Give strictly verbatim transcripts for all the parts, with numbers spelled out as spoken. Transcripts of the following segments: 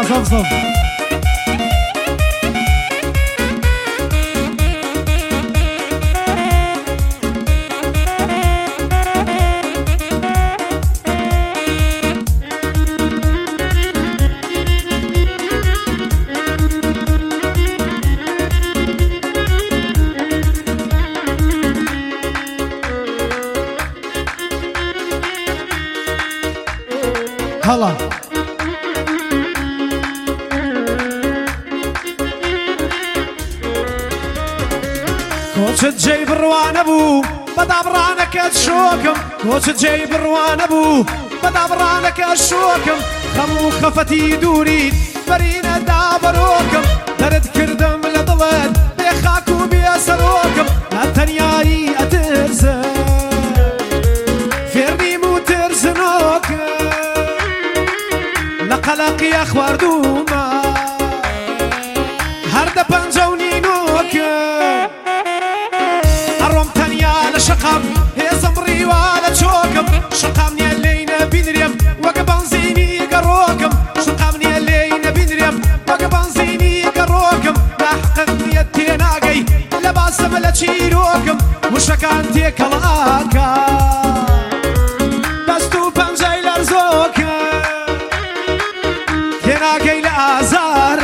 صف صف هلا كوتش تجيب الروان ابو بدا برانك اشوكم كوتش تجيب الروان ابو بدا برانك اشوكم خمو خفتي دوري برينا دابروكم درد كردم لضلت بيخاكو بيسروكم التنياي اترزن فيرني مو ترزنوكم لقلق يا اخوار دوما هرد بنجوني نوكم الروم تانيا لشقم هي زمري ولا تشوكم شقمني اللينا بنريم وقبنزيني قروكم شقمني اللينا بنريم وقبنزيني قروكم لحققني التناقي لباسم لتشيروكم وشكانتي كلاكا بستو بنجي لرزوكم تناقي لازار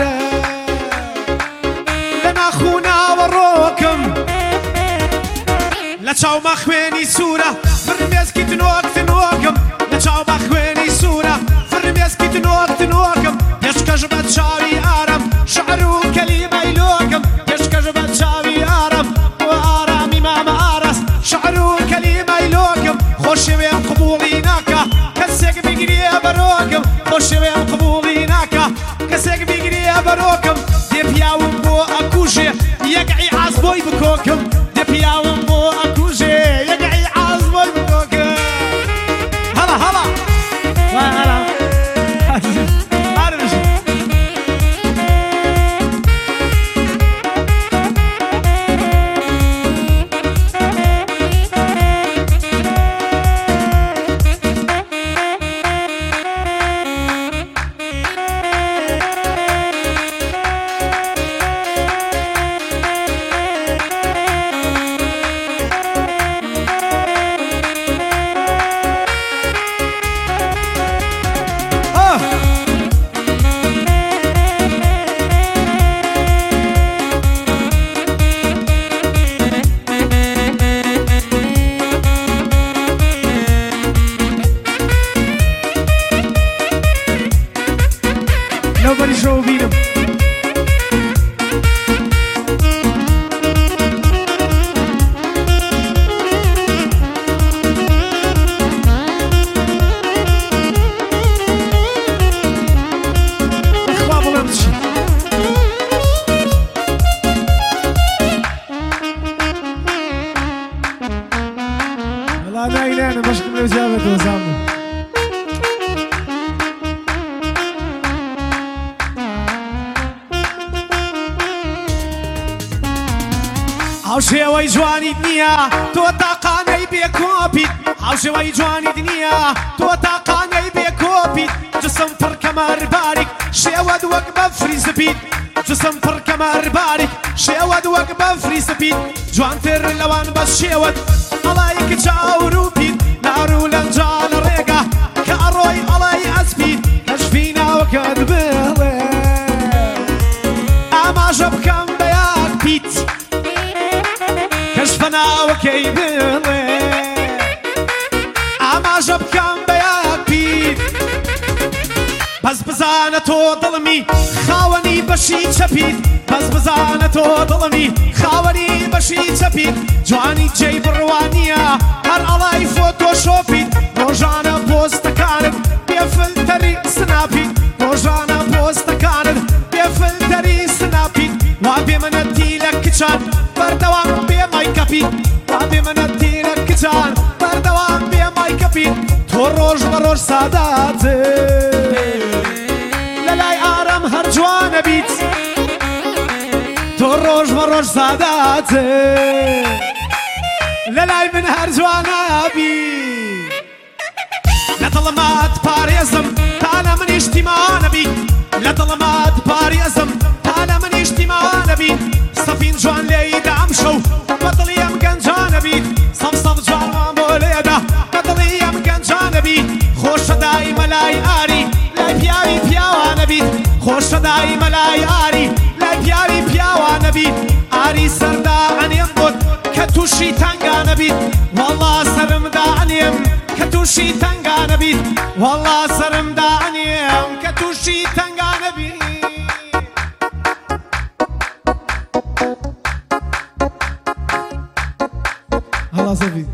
لنا خونا وروكم لا تشاو مخويني سورة فرميز كي تنوك تنوكم لا تشاو مخويني سورة فرميز كي تنوك تنوكم يش كجبت شاوي آرم شعرو كلمة يلوكم يش كجبت شاوي آرم وآرامي ما مارس شعرو كلمة يلوكم خوشي وين قبولي ناكا كسيك بيقري بروكم خوشي وين قبولي ناكا كسيك بيقري بروكم دي بياوم بو أكوشي يقعي عصبوي بكوكم دي بياوم بو أكوشي يقعي عصبوي بكوكم هلا هلا هلا Nobody show beat him. والله ما ينام مش كنا جابته وسامه هاوشي وي جواني دنيا تو تاقاني بيكوبي هاوشي وي جواني دنيا تو تاقاني بيكوبي جسم فر كمار بارك شيود وقبة فريز بيت جسم فر كمار بارك شيود وقبة فريز بيت جوان تر لوان بس شيود عليك جاورو بيت نارو لنجان ريقة كاروي علي اسبيت هشفينا وكاد بيلي اما جبكم بياك بيت كشفنا وكيبلي اما جبكم بياك بيت بس بزانة تو ظلمي خاوني بشي تشبيت بس بزانة تو ظلمي خاوني بشي تشبيت جواني جيب الروانية هر علي فوتوشوبيت روجانا بوست كانت بيفلتري سنابيت روجانا بوست كانت بيفلتري سنابيت وابي من اديلك كتشان بردوان بي مايكابيت وابي من اديلك كتشان بردوان بي مايكابيت تو روج بروج ساداتي للاي آرام هر جوان بيت تو روج بروج ساداتي للاي من هر جوان بيت لطلمات باريزم تانا من اجتماع نبي لطلمات ظلمات باريزم تالا من اجتماع نبي صفين جوان ليدا عمشو بطلي ام قنجان بي صف صف جوان موليدا بطلي ام قنجان بي خوش داي ملاي آري لاي بياري بياوان بي خوش داي ملاي آري لاي بياري بياوان بي آري سردا عنيم بود كتوشي تنگان بي والله سرم دا عنيم كتوشي تنگان بي والله سرم دا عنيم كتوشي تنگان بي الله صفي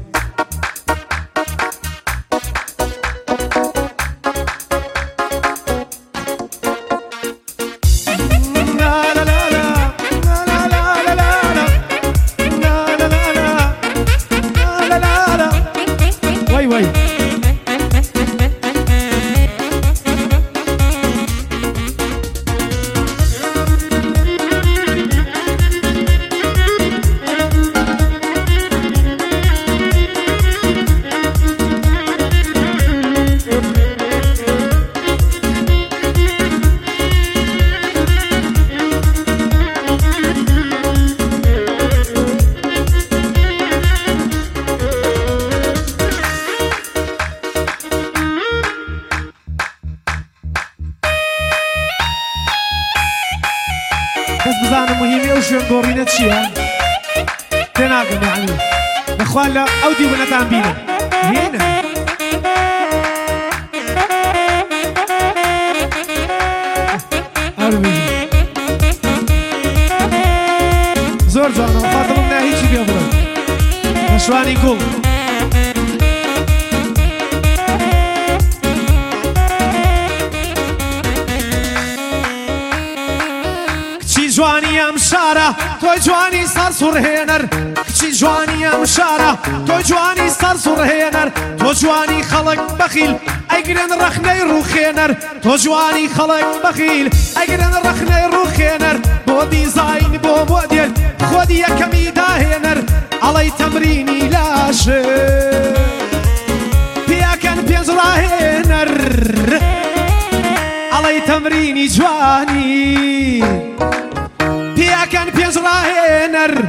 بس بزانم مهمة وشوين قورينة شيئا تناقم يعني اخوان لا اودي ونتان بينا هنا أرمي زور جانا وخاطب منها هيجي بيضرب نشواني قول جوانی ام شارا توی جوانی سر سرهنر کچی جوانی ام شارا توی جوانی سر سرهنر تو جوانی خلق بخیل اگرن رخنه رو خینر تو جوانی خلق بخیل اگرن رخنه رو خینر بو دیزاین بو مدل خودی یکمی داهنر علی تمرینی لاشه پیاکن پیز راهنر علی تمرینی جوانی كان بيزراهنر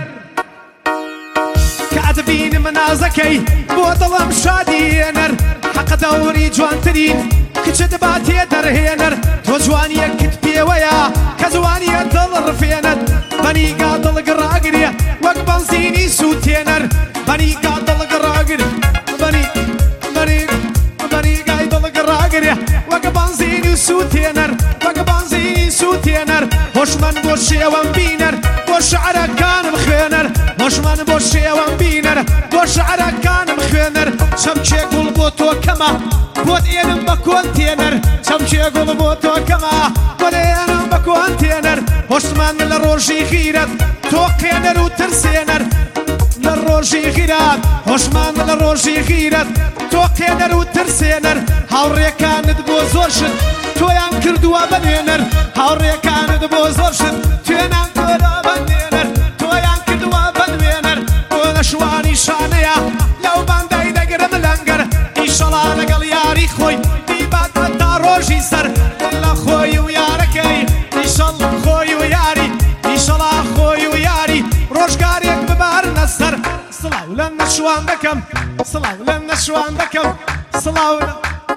كاتبين منازكي بوطلم شادينر حق دوري جوان ترين كتشدبات يدرهنر تو جواني كتبي ويا كزواني يدلر فينر بني قاتل قراقريا وقبان زيني سوتينر بني قاتل قراقريا بني بني بني قاتل قراقريا وقبان زيني سوتينر وقبان زيني سوتينر هوشمن بوشي وانبينر بوشعرا كان مخينر هوشمن بوشي وانبينر بوشعرا كان مخينر شمشي قول بوتو كما بود اينم بكون تينر شمشي قول بوتو كما بود اينم بكون تينر هوشمن لروجي غيرت توقينر وترسينر لروجي غيرت هوشمن لروجي غيرت توقينر وترسينر هاوري كانت بوزوشت تويان كردوا بنينر هاوري كانت بوزوشت تويان كردوا بنينر تويان كردوا بنينر ونشواني شانيا لو بانداي دقرم لنقر إنشالله لقل ياري خوي ديبات مدى روجي سر إلا خوي وياركي إنشالله خوي وياري إنشالله خوي وياري روشقاريك ببار نسر صلاة ولن نشوان دكم صلاة ولن نشوان دكم صلاة ولن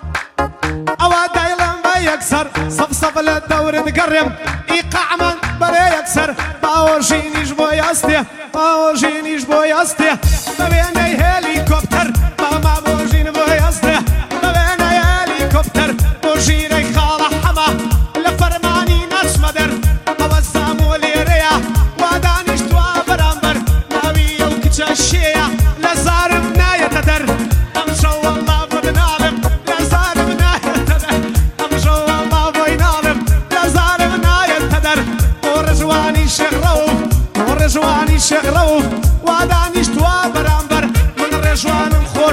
أوا دايلان بيكسر صف صف للدور تقرم إيقاع من بري يكسر باوجينيش بوياستي باوجينيش بوياستي ما بيني هليكوبتر ما بوجين بوياستي ما بيني هليكوبتر بوجيني خالة حما لفرماني ناس مدر أوزامو ليريا وادانيش توا برامبر ناوي وكتشاشيا لزارم نايا تدر أمشو والله بنالم لزارم نايا تدر أمشو والله بينالم لزارم نايا تدر ورجواني شغروف ورجواني شغروف وادانيش توا برامبر من رجوان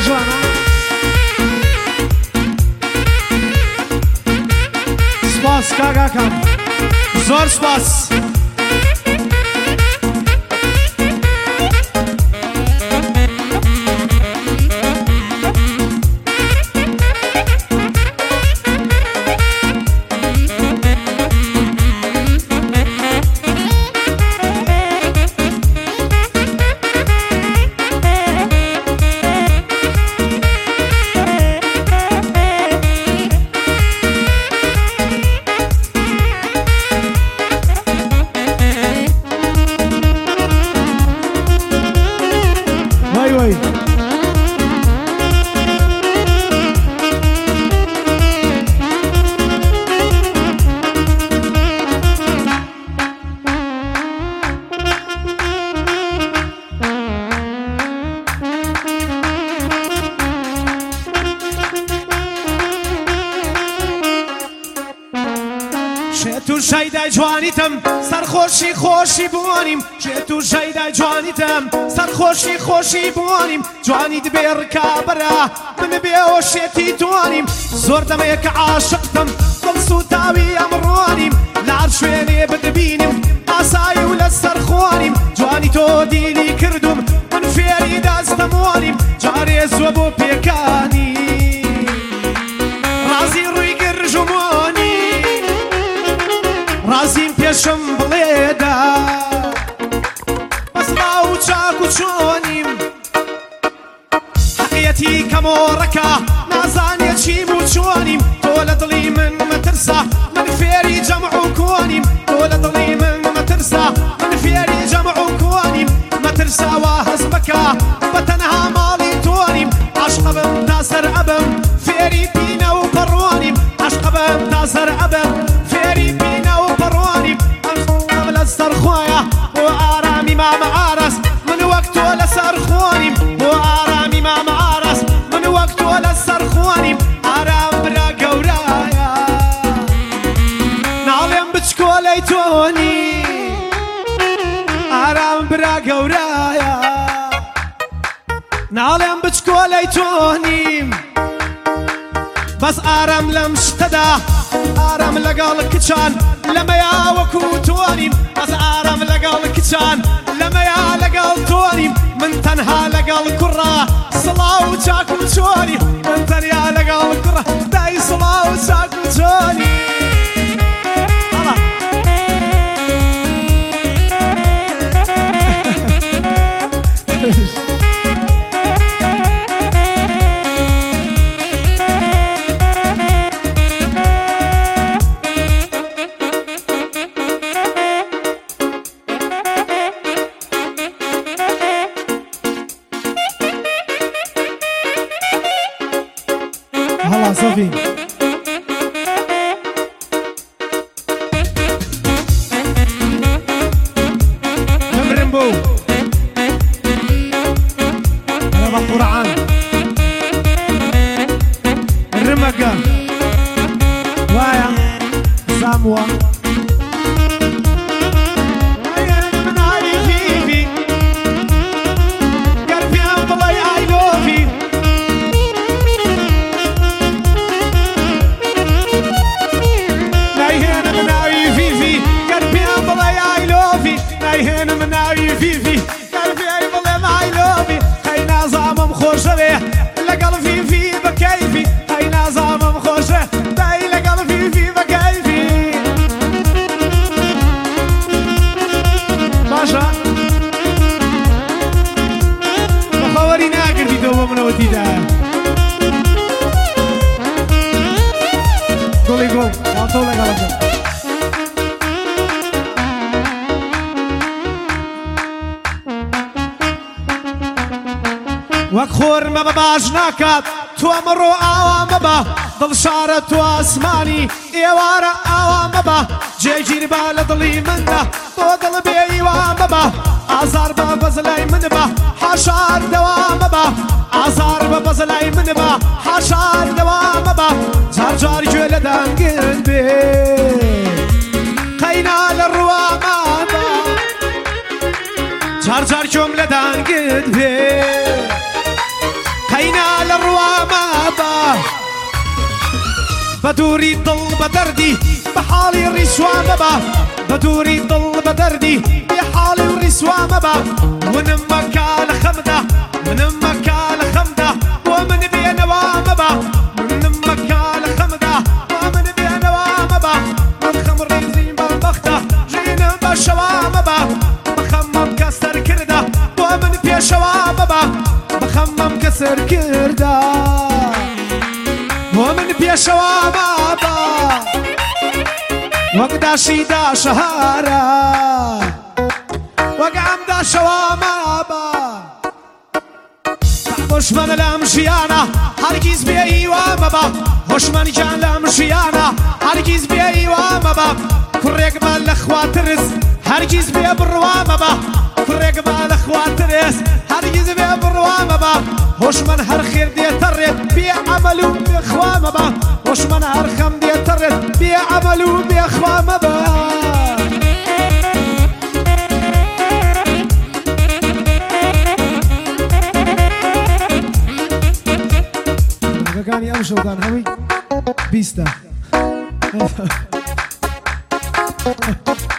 جوانا سپاس کاکاکەم زۆر سپاس تو شیدای جوانیتم سرخوشی خوشی بوانیم تو شیدای جوانیتم سرخوشی خوشی بوانیم جوانی دبیر کابرا من بیوشتی توانیم زور دمیک عاشقتم قلسو تاوی امروانیم لعرشوینی بدبینیم آسایی ولا سرخوانیم جوانی تو دیلی کردم من فیری داستموانیم جاری زوبو پیکانی رازی روی گرجموانی رازیم پیشم بڵێدا بەس باو چاک و چۆنیم حەقیەتی کەمۆڕەکە نازانێ چیم و چۆنیم تۆ لە دڵی من مەترسە من فێری جەمع و کۆنیم تۆ لە دڵی من مەترسە من فێری جەمع و کۆنیم مەترسە وا هەز بکە بە تەنها ماڵی تۆنیم عاشق بم تا سەر ئەبم فێری بینە و پەڕوانیم عاشق بم تا سەر ئەبم فێری بینە و پەڕوانیم سرخوايا بو آرامي ما معارس من وقت ولا سرخوانيم بو آرامي ما معارس من وقت ولا سرخوانيم آرام برا قورايا نعلم بتشكولي توني آرام برا قورايا نعلم بتشكولي توني بس آرام لمشتدا آرام لقال كتشان لما يا وكو توانيم بس آرام لقال كتشان لما يا لقال توانيم من تنها لقال كرة صلاة وشاك وشوني من تنها لقال كرة داي صلاة وشاك وشوني هلا صافي نمرمبو أنا بقرعان الرمقة وايا ساموا هنا مناوي فيفي قلبي اي والله ما يلومي هاي نظام مخوشه لقلب فيفي بكيفي هاي نظام مخوشه داي لقلب فيفي بكيفي باشا بخوري ناقر في دوبه منوتي دا قولي قول وانتو لقلب وەک خۆرمە بە باش ناکات تۆ ئەمڕۆ ئاوا مەبە دڵشارە تۆ ئاسمانی ئێوارە ئاوا مەبە جێگیر با لە دڵی مندا تۆ دڵ بێیوا مەبە ئازار بە بەزلای من بە حاشار دەوا مەبە ئازار بە بەزلای من بە حاشار دەوا مەبە جار جار گوێ لە دانگرن بێ قەینا لە ڕوا مابە جار جار گوێم لە دانگرن بێ قەینا مبا بدوري ضل بدردي بحالي الرسوى مبا بدوري ضل بدردي بحالي الرسوى مبا من مكان خمدة من مكان خمدة ومن بين وامبا من مكان خمدة ومن بين وامبا من خمر زين بالبختة جين بشوامبا بخمم كسر كرده ومن بين شوامبا بخمم كسر كرده ومن بين شوامبا وقدا شيدا شهارا وقعم دا شوامبا هشمن لمشیانا هرگیز بیایی و مبا هشمن جان لمشیانا هرگیز بیایی و مبا فرق بال اخواترس هرگیز بیا بروا مبا فرق بال اخواترس هرگیز بیا بروا مبا هشمن هر خیر دیتر بیا عملو بیا خوا مبا هشمن هر خم دیتر بیا عملو بیا خوا مبا كان يمشوا كان هوي بيستا